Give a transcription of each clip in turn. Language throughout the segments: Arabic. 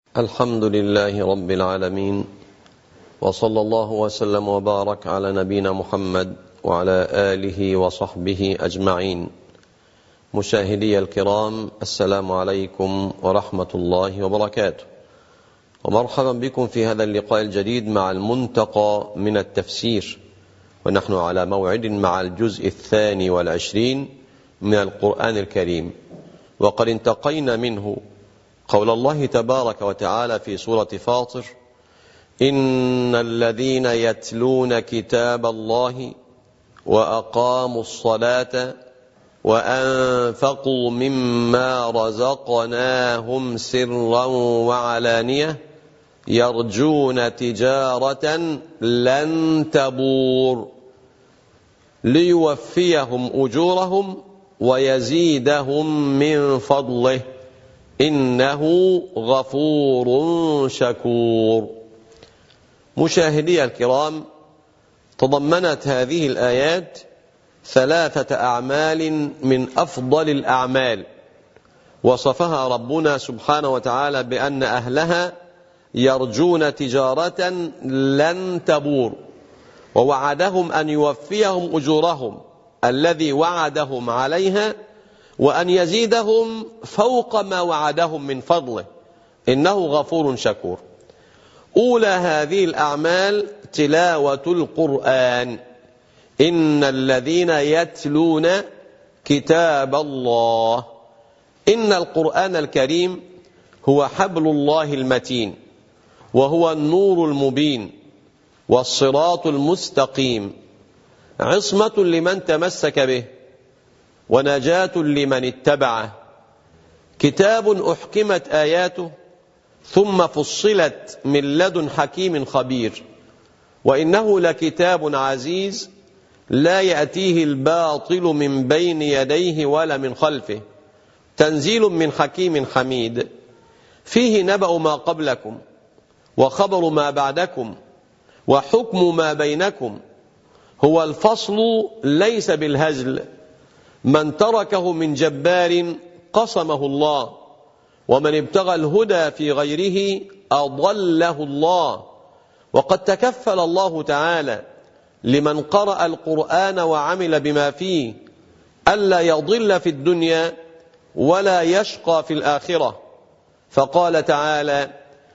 الحمد لله رب العالمين، وصلى الله وسلم وبارك على نبينا محمد وعلى آله وصحبه أجمعين. مشاهدي الكرام، السلام عليكم ورحمة الله وبركاته، ومرحبا بكم في هذا اللقاء الجديد مع المنتقى من التفسير، ونحن على موعد مع الجزء 22 من القرآن الكريم، وقد انتقينا منه قول الله تبارك وتعالى في سورة فاطر: إن الذين يتلون كتاب الله وأقاموا الصلاة وأنفقوا مما رزقناهم سرا وعلانية يرجون تجارة لن تبور ليوفيهم أجورهم ويزيدهم من فضله إنه غفور شكور. مشاهدي الكرام، تضمنت هذه الآيات 3 أعمال من أفضل الأعمال، وصفها ربنا سبحانه وتعالى بأن أهلها يرجون تجارة لن تبور، ووعدهم أن يوفيهم أجورهم الذي وعدهم عليها، وأن يزيدهم فوق ما وعدهم من فضله إنه غفور شكور. أولى هذه الأعمال تلاوة القرآن. إن الذين يتلون كتاب الله. إن القرآن الكريم هو حبل الله المتين، وهو النور المبين والصراط المستقيم، عصمة لمن تمسك به ونجاة لمن اتبعه، كتاب أحكمت آياته ثم فصلت من لدن حكيم خبير، وإنه لكتاب عزيز لا يأتيه الباطل من بين يديه ولا من خلفه، تنزيل من حكيم حميد، فيه نبأ ما قبلكم وخبر ما بعدكم وحكم ما بينكم، هو الفصل ليس بالهزل، من تركه من جبار قصمه الله، ومن ابتغى الهدى في غيره أضله الله. وقد تكفل الله تعالى لمن قرأ القرآن وعمل بما فيه ألا يضل في الدنيا ولا يشقى في الآخرة، فقال تعالى: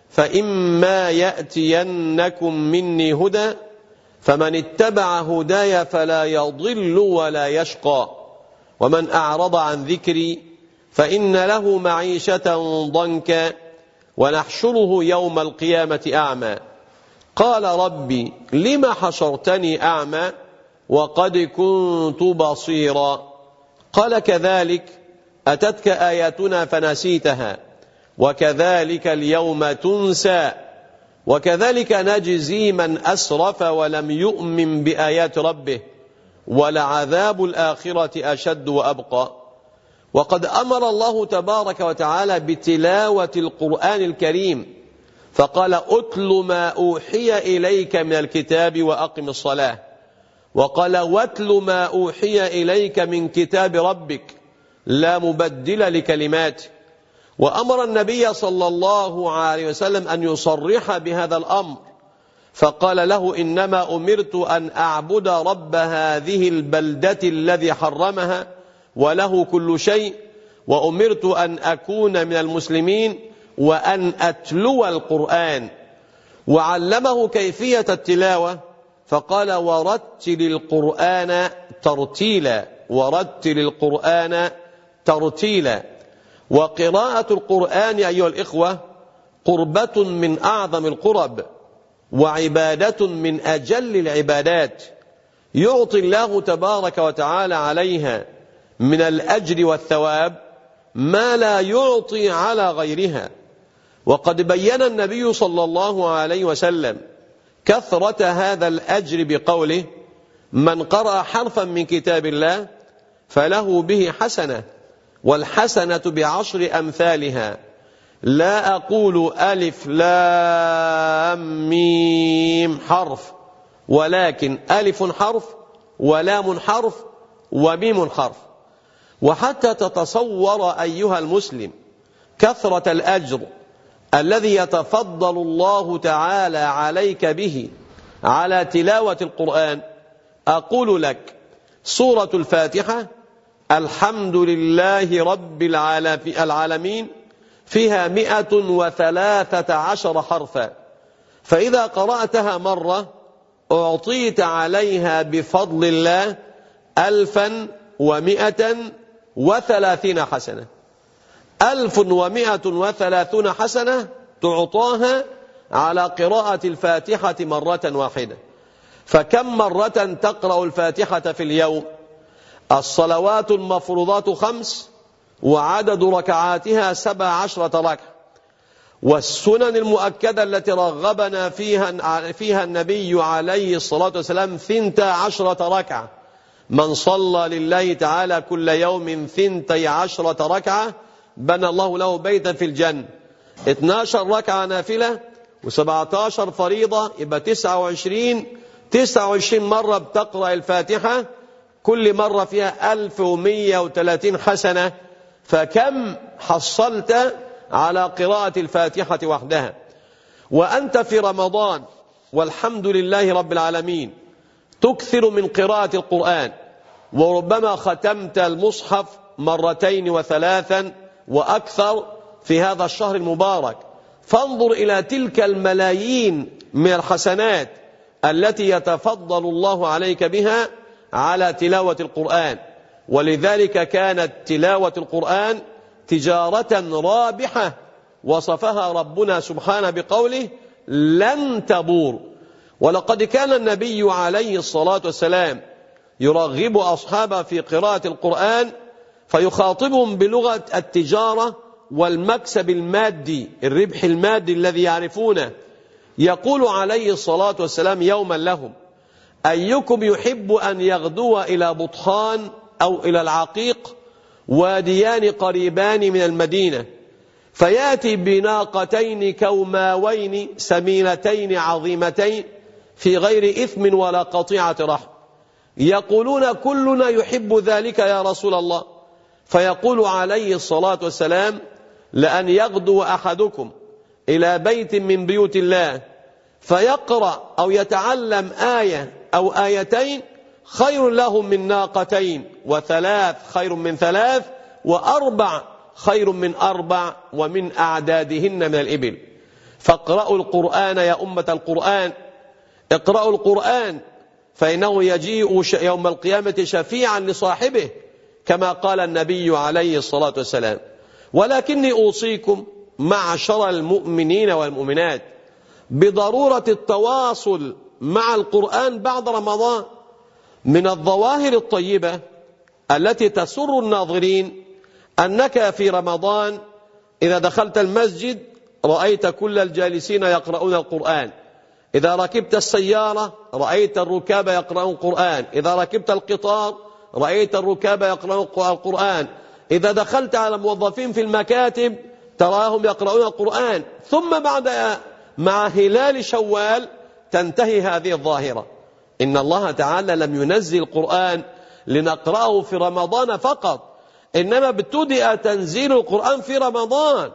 فإما يأتينكم مني هدى فمن اتبع هداي فلا يضل ولا يشقى، ومن أعرض عن ذكري فإن له معيشة ضنكا ونحشره يوم القيامة أعمى، قال ربي لم حشرتني أعمى وقد كنت بصيرا، قال كذلك أتتك آياتنا فنسيتها وكذلك اليوم تنسى، وكذلك نجزي من أسرف ولم يؤمن بآيات ربه ولعذاب الآخرة أشد وأبقى. وقد أمر الله تبارك وتعالى بتلاوة القرآن الكريم، فقال: أتل ما أوحي إليك من الكتاب وأقم الصلاة، وقال: واتل ما أوحي إليك من كتاب ربك لا مبدل لكلماته. وأمر النبي صلى الله عليه وسلم أن يصرح بهذا الأمر، فقال له: إنما أمرت أن أعبد رب هذه البلدة الذي حرمها وله كل شيء، وأمرت أن أكون من المسلمين وأن أتلو القرآن. وعلمه كيفية التلاوة، فقال: ورتل القرآن ترتيلا، ورتل القرآن ترتيلا. وقراءة القرآن أيها الإخوة قربة من أعظم القرب، وعبادة من أجل العبادات، يعطي الله تبارك وتعالى عليها من الأجر والثواب ما لا يعطي على غيرها. وقد بين النبي صلى الله عليه وسلم كثرة هذا الأجر بقوله: من قرأ حرفا من كتاب الله فله به حسنة، والحسنة ب10 أمثالها، لا أقول ألف لام ميم حرف، ولكن ألف حرف ولام حرف وميم حرف. وحتى تتصور أيها المسلم كثرة الأجر الذي يتفضل الله تعالى عليك به على تلاوة القرآن، أقول لك سورة الفاتحة الحمد لله رب العالمين فيها 113 حرفا، فإذا قرأتها مرة أعطيت عليها بفضل الله 1130 حسنة. 1130 حسنة تعطاها على قراءة الفاتحة مرة واحدة. فكم مرة تقرأ الفاتحة في اليوم؟ الصلوات المفروضات 5 وعدد ركعاتها 17 ركعة، والسنن المؤكدة التي رغبنا فيها النبي عليه الصلاة والسلام 12 ركعة. من صلى لله تعالى كل يوم 12 ركعة بنى الله له بيتا في الجنة. 12 ركعة نافلة و17 فريضة، يبقى 29 مرة بتقرأ الفاتحة، كل مرة فيها 1130 حسنة. فكم حصلت على قراءة الفاتحة وحدها؟ وأنت في رمضان والحمد لله رب العالمين تكثر من قراءة القرآن، وربما ختمت المصحف 2 و3 وأكثر في هذا الشهر المبارك. فانظر إلى تلك الملايين من الحسنات التي يتفضل الله عليك بها على تلاوة القرآن. ولذلك كانت تلاوة القرآن تجارة رابحة، وصفها ربنا سبحانه بقوله لن تبور. ولقد كان النبي عليه الصلاة والسلام يرغب أصحابه في قراءة القرآن، فيخاطبهم بلغة التجارة والمكسب المادي، الربح المادي الذي يعرفونه. يقول عليه الصلاة والسلام يوما لهم: أيكم يحب أن يغدو إلى بطحان أو إلى العقيق، واديان قريبان من المدينة، فيأتي بناقتين كوماوين سمينتين عظيمتين في غير إثم ولا قطيعة رحم، يقولون كلنا يحب ذلك يا رسول الله. فيقول عليه الصلاة والسلام: لأن يغدو أحدكم إلى بيت من بيوت الله فيقرأ أو يتعلم آية أو آيتين خير له من ناقتين، 3 خير من 3، 4 خير من 4، ومن أعدادهن من الإبل. فاقرأوا القرآن يا أمة القرآن، اقرأوا القرآن، فإنه يجيء يوم القيامة شفيعا لصاحبه كما قال النبي عليه الصلاة والسلام. ولكني أوصيكم معشر المؤمنين والمؤمنات بضرورة التواصل مع القرآن بعد رمضان. من الظواهر الطيبة التي تسر الناظرين أنك في رمضان إذا دخلت المسجد رأيت كل الجالسين يقرؤون القرآن، إذا ركبت السيارة رأيت الركاب يقرؤون القرآن، إذا ركبت القطار رأيت الركاب يقرؤون القرآن، إذا دخلت على موظفين في المكاتب تراهم يقرؤون القرآن. ثم مع هلال شوال تنتهي هذه الظاهرة. إن الله تعالى لم ينزل القرآن لنقرأه في رمضان فقط، إنما ابتدأ تنزيل القرآن في رمضان،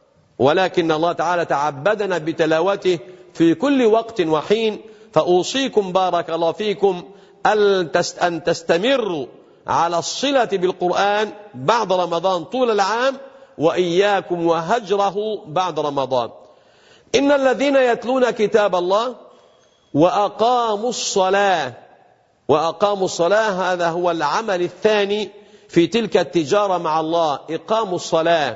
ولكن الله تعالى تعبدنا بتلاوته في كل وقت وحين. فأوصيكم بارك الله فيكم أن تستمروا على الصلة بالقرآن بعد رمضان طول العام، وإياكم وهجره بعد رمضان. إن الذين يتلون كتاب الله وأقاموا الصلاة، هذا هو العمل الثاني في تلك التجارة مع الله، إقام الصلاة.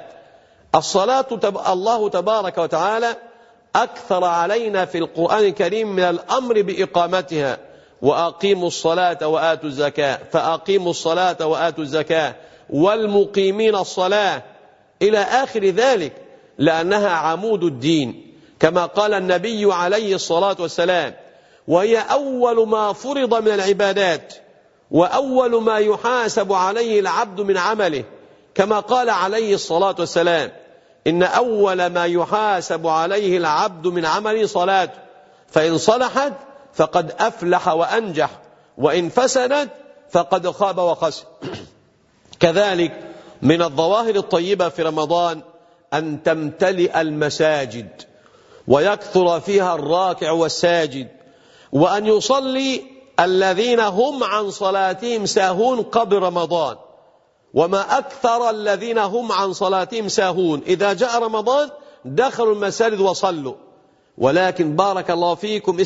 الله تبارك وتعالى أكثر علينا في القرآن الكريم من الأمر بإقامتها: وأقيموا الصلاة وآتوا الزكاة، فأقيموا الصلاة وآتوا الزكاة والمقيمين الصلاة إلى آخر ذلك، لأنها عمود الدين كما قال النبي عليه الصلاة والسلام، وهي أول ما فرض من العبادات وأول ما يحاسب عليه العبد من عمله، كما قال عليه الصلاة والسلام: إن أول ما يحاسب عليه العبد من عمله صلاته، فإن صلحت فقد أفلح وأنجح، وإن فسدت فقد خاب وخسر. كذلك من الظواهر الطيبة في رمضان أن تمتلئ المساجد ويكثر فيها الراكع والساجد، وأن يصلي الذين هم عن صلاتهم ساهون قبل رمضان. وما أكثر الذين هم عن صلاتهم ساهون، إذا جاء رمضان دخلوا المساجد وصلوا. ولكن بارك الله فيكم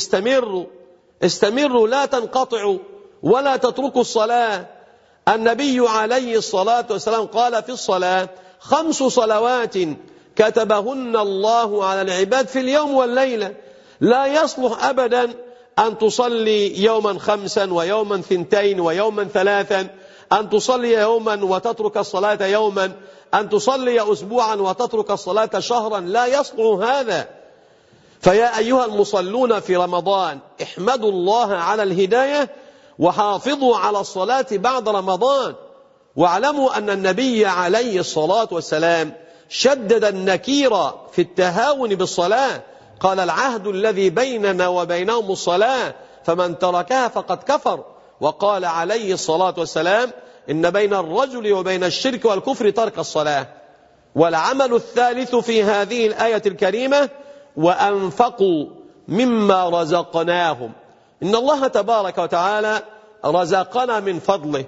استمروا لا تنقطعوا ولا تتركوا الصلاة. النبي عليه الصلاة والسلام قال في الصلاة: 5 صلوات كتبهن الله على العباد في اليوم والليلة. لا يصلح أبدا أن تصلي يوما 5 ويوما 2 ويوما 3، أن تصلي يوما وتترك الصلاة يوما، أن تصلي أسبوعا وتترك الصلاة شهرا، لا يصلح هذا. فيا أيها المصلون في رمضان احمدوا الله على الهداية وحافظوا على الصلاة بعد رمضان. واعلموا أن النبي عليه الصلاة والسلام شدد النكير في التهاون بالصلاة، قال: العهد الذي بيننا وبينهم الصلاة فمن تركها فقد كفر. وقال عليه الصلاة والسلام: إن بين الرجل وبين الشرك والكفر ترك الصلاة. والعمل الثالث في هذه الآية الكريمة: وأنفقوا مما رزقناهم. إن الله تبارك وتعالى رزقنا من فضله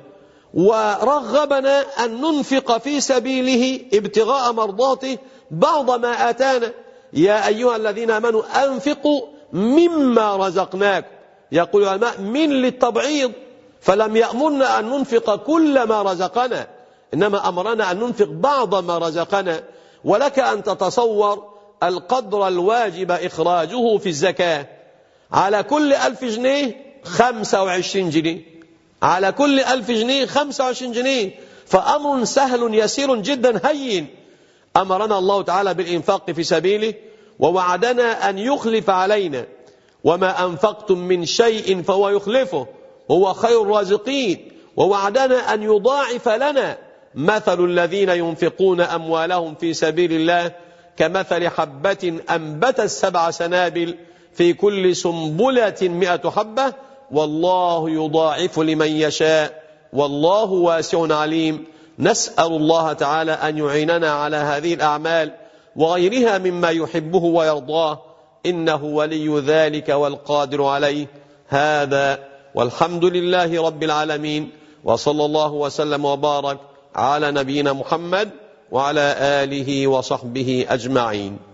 ورغبنا أن ننفق في سبيله ابتغاء مرضاته بعض ما آتانا. يا أيها الذين آمنوا أنفقوا مما رزقناكم. يقول العلماء: من للتبعيض، فلم يأمرنا أن ننفق كل ما رزقنا، إنما أمرنا أن ننفق بعض ما رزقنا. ولك أن تتصور القدر الواجب إخراجه في الزكاة: على كل 1000 جنيه 25 جنيه، على كل 1000 جنيه 25 جنيه. فأمر سهل يسير جدا هين. أمرنا الله تعالى بالإنفاق في سبيله ووعدنا أن يخلف علينا: وما أنفقتم من شيء فهو يخلفه وهو خير الرازقين. ووعدنا أن يضاعف لنا: مثل الذين ينفقون أموالهم في سبيل الله كمثل حبة أنبتت 7 سنابل في كل سنبلة 100 حبة والله يضاعف لمن يشاء والله واسع عليم. نسأل الله تعالى أن يعيننا على هذه الأعمال وغيرها مما يحبه ويرضاه، إنه ولي ذلك والقادر عليه. هذا والحمد لله رب العالمين، وصلى الله وسلم وبارك على نبينا محمد وعلى آله وصحبه أجمعين.